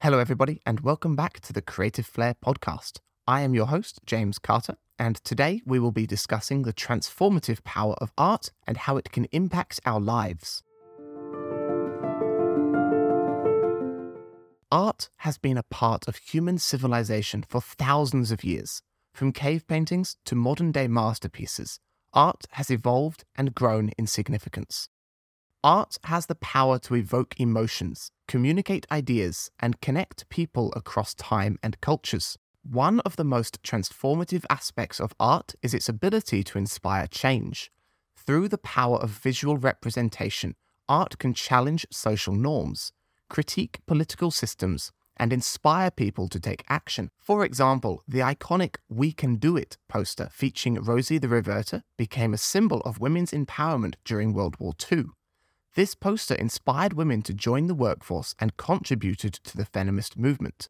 Hello, everybody, and welcome back to the Creative Flair podcast. I am your host, James Carter, and today we will be discussing the transformative power of art and how it can impact our lives. Art has been a part of human civilization for thousands of years. From cave paintings to modern-day masterpieces, art has evolved and grown in significance. Art has the power to evoke emotions, communicate ideas, and connect people across time and cultures. One of the most transformative aspects of art is its ability to inspire change. Through the power of visual representation, art can challenge social norms, critique political systems, and inspire people to take action. For example, the iconic "We Can Do It" poster featuring Rosie the Riveter became a symbol of women's empowerment during World War II. This poster inspired women to join the workforce and contributed to the feminist movement.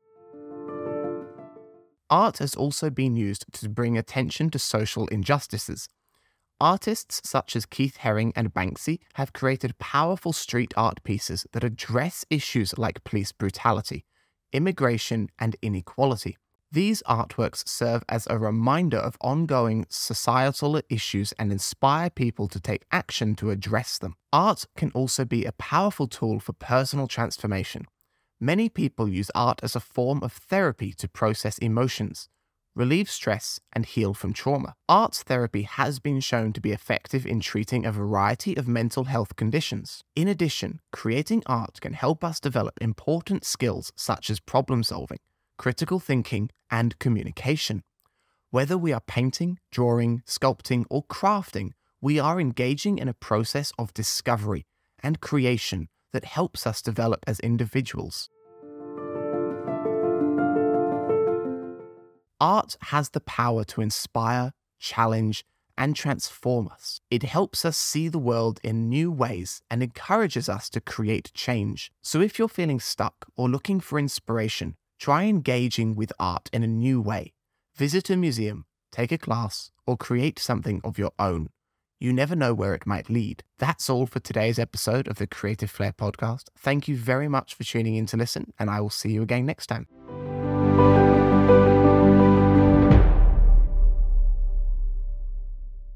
Art has also been used to bring attention to social injustices. Artists such as Keith Haring and Banksy have created powerful street art pieces that address issues like police brutality, immigration, and inequality. These artworks serve as a reminder of ongoing societal issues and inspire people to take action to address them. Art can also be a powerful tool for personal transformation. Many people use art as a form of therapy to process emotions, relieve stress, and heal from trauma. Art therapy has been shown to be effective in treating a variety of mental health conditions. In addition, creating art can help us develop important skills such as problem solving, critical thinking, and communication. Whether we are painting, drawing, sculpting, or crafting, we are engaging in a process of discovery and creation that helps us develop as individuals. Art has the power to inspire, challenge, and transform us. It helps us see the world in new ways and encourages us to create change. So if you're feeling stuck or looking for inspiration, try engaging with art in a new way. Visit a museum, take a class, or create something of your own. You never know where it might lead. That's all for today's episode of the Creative Flair podcast. Thank you very much for tuning in to listen, and I will see you again next time.